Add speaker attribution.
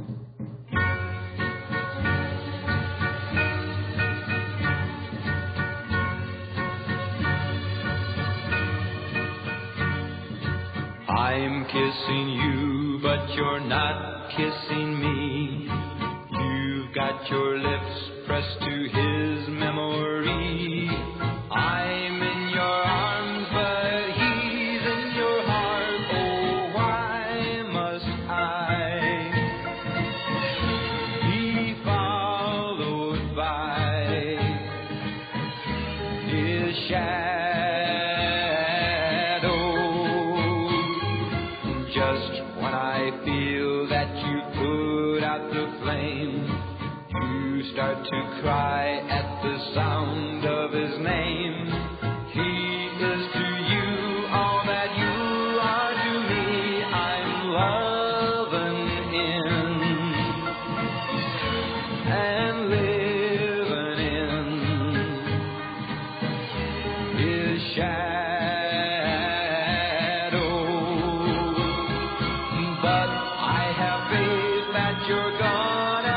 Speaker 1: I'm kissing you, but you're not kissing me. You've got your lips pressed to his memory. I'm in your arms, but he's in your heart. Oh, why must I be followed by his shadow? Just when I feel that you put out the flame, you start to cry at the sound of his name. He is to you all that you are to me. I'm loving him and living in his shadow. But I have faith that you're gonna